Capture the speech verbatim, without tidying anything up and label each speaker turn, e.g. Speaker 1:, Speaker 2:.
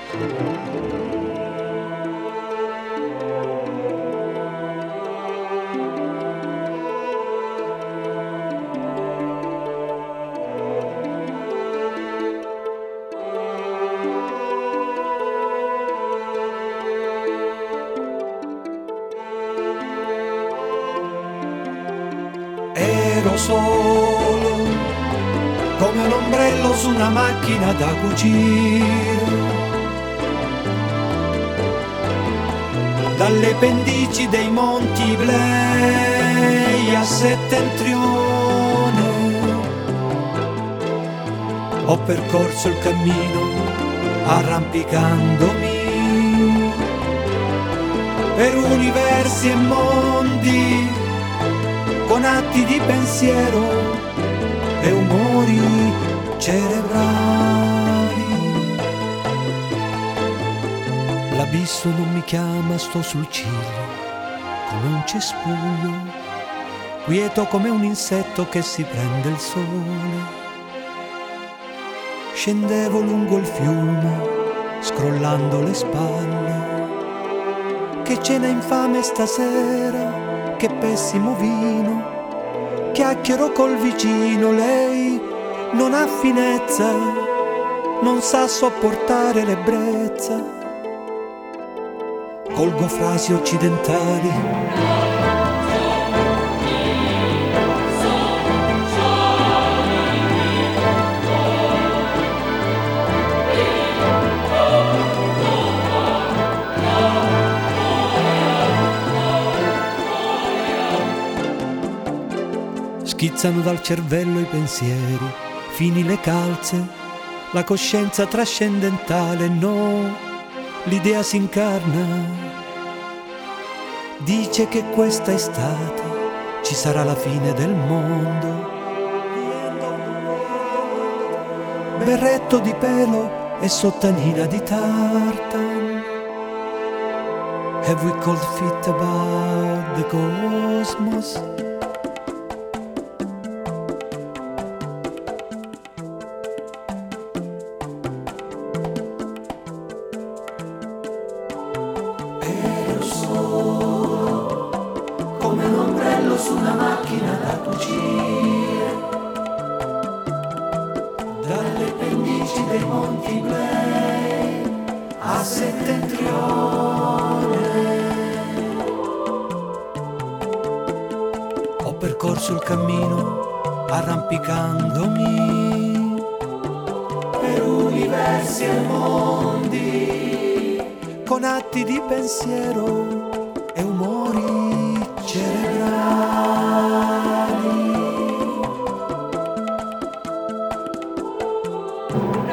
Speaker 1: Ero solo come un ombrello su una macchina da cucire, dalle pendici dei monti Iblei a settentrione. Ho percorso il cammino arrampicandomi per universi e mondi, con atti di pensiero e umori cerebrali. L'abisso non mi chiama, sto sul ciglio come un cespuglio, quieto come un insetto che si prende il sole. Scendevo lungo il fiume, scrollando le spalle. Che cena infame stasera, che pessimo vino. Chiacchiero col vicino, lei non ha finezza, non sa sopportare l'ebbrezza. Colgo frasi occidentali, schizzano dal cervello i pensieri, fini le calze, la coscienza trascendentale, no, l'idea si incarna. Dice che questa estate ci sarà la fine del mondo. Berretto di pelo e sottanina di tartan. Have we cold feet about the cosmos? Come un ombrello su una macchina da cucire, dalle pendici dei monti Iblei a settentrione. Ho percorso il cammino arrampicandomi per universi e mondi, con atti di pensiero e umori cerebrali.